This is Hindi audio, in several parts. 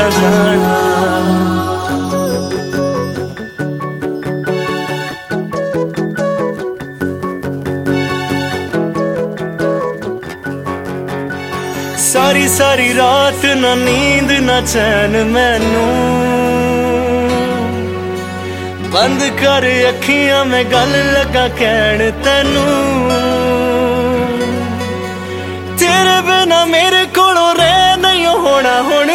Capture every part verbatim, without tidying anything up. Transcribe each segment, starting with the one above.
जाना। सारी सारी रात ना नींद ना चैन मैनू, बंद कर अखियां मैं गल लगा कहण तैनू। तेरे बिना मेरे कोलों रह नहीं होना हुण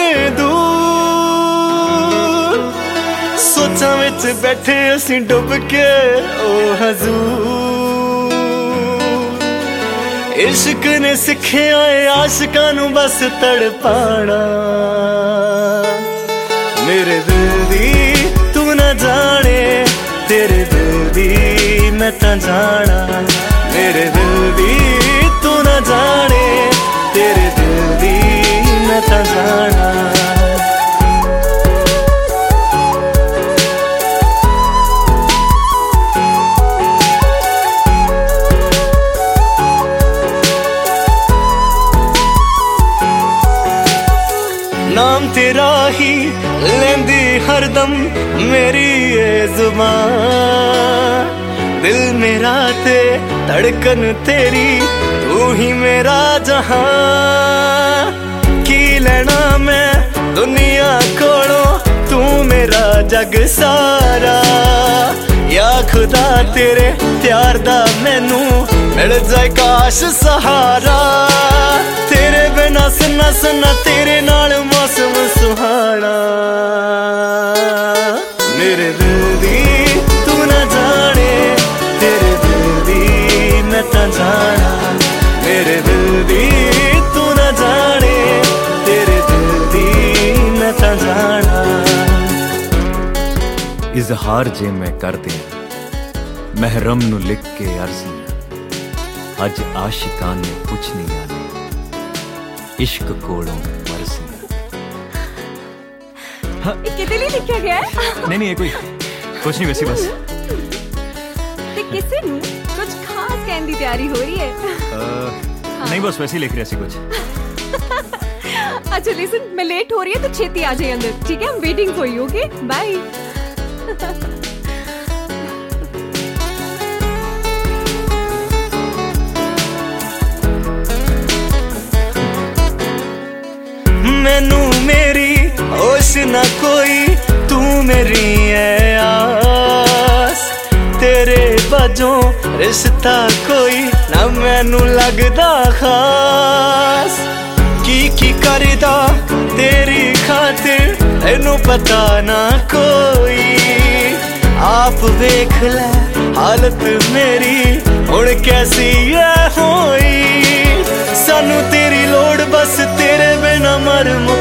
दूर, सोचां विच बैठे असीं डुब के ओ हजूर। इश्क ने सिखिया है आशिकां नू बस तड़पाना, मेरे दिल दी तू ना जाने, तेरे दिल दी मैं तां जाना। मेरे दिल दी तू ना जाने, तेरे दिल दी मैं तां जाना। नाम तेरा ही लेंदी हरदम मेरी ये जुबान, दिल मेरा ते धड़कन तेरी तू ही मेरा जहां। की लेना मैं दुनिया कोलों तू मेरा जग सारा, या खुदा तेरे प्यार दा मैनू मिल जाए काश सहारा। तेरे बिना सुना सुना तेरे नाल मौसम सुहाना, मेरे दिल दी तू ना जाने, तेरे दिल दी मैं तां जाना। मेरे दिल दी तू ना जाने, तेरे दिल दी मैं तां जाना। इजहार जे मैं कर दे महरम नू लिख के अर्ज़ी, अज आशिकां ने पुछनी आने इश्क कोलों मर्ज़ी। हाँ। किदे लिए लिखा गया है? नहीं नहीं ये कोई कुछ नहीं, वैसे बस ते किसे नू कुछ खास कहने की तैयारी हो रही है? आ, हाँ। नहीं बस वैसे ही लिख रही सी कुछ। अच्छा लिसन, मैं लेट हो रही है तो छेती आ जाए अंदर, ठीक है? I am waiting for you, okay bye. मैनू मेरी होश ना कोई, तू मेरी है आस। तेरे बाजों रिश्ता कोई ना मैनू लगदा खास। की की करदा तेरी खातिर तैनू पता ना कोई, आप देख ले हालत मेरी हुण कैसी है होई। सानू तेरी लोड़ बस, तेरे बिना मर